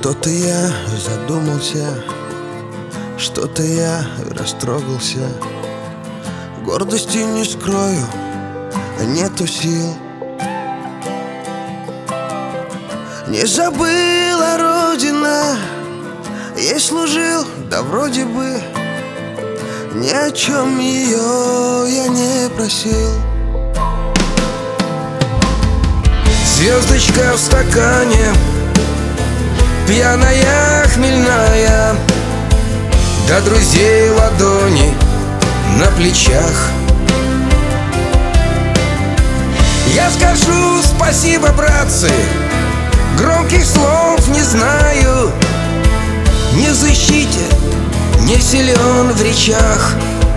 Что-то я задумался, что-то я растрогался. Гордости не скрою, нету сил. Не забыла Родина, ей служил, да вроде бы ни о чем ее я не просил. Звездочка в стакане, пьяная, хмельная, до друзей ладони на плечах. Я скажу спасибо, братцы, громких слов не знаю, не в защите, не силен в речах.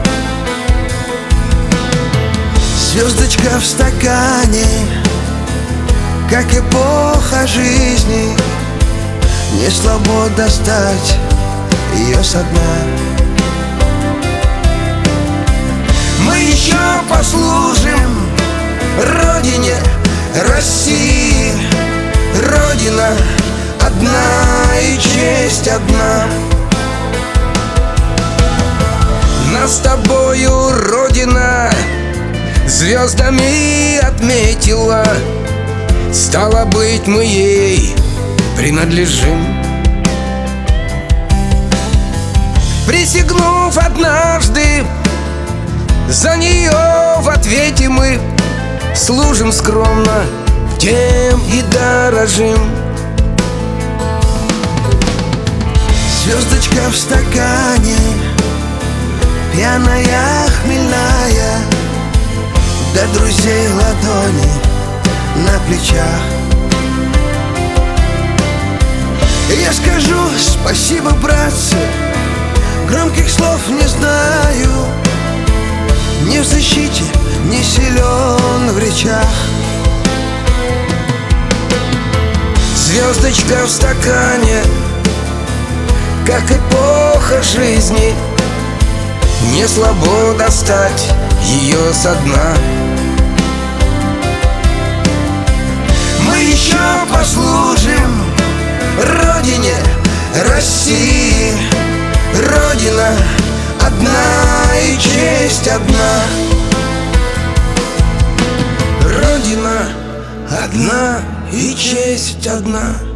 Звездочка в стакане, как эпоха жизни, не слабо достать ее со дна. Мы еще послужим Родине, России. Родина одна и честь одна. Нас с тобою Родина звездами отметила, стало быть, мы ей принадлежим. Присягнув однажды, за нее в ответе мы служим скромно, тем и дорожим. Звездочка в стакане, пьяная, хмельная, до друзей ладони на плечах. Я скажу спасибо, братцы, громких слов не знаю, ни в защите, ни силен в речах. Звездочка в стакане, как эпоха жизни, не слабо достать ее со дна. Мы еще послужим Родине, России. Родина одна и честь одна. Родина одна и честь одна.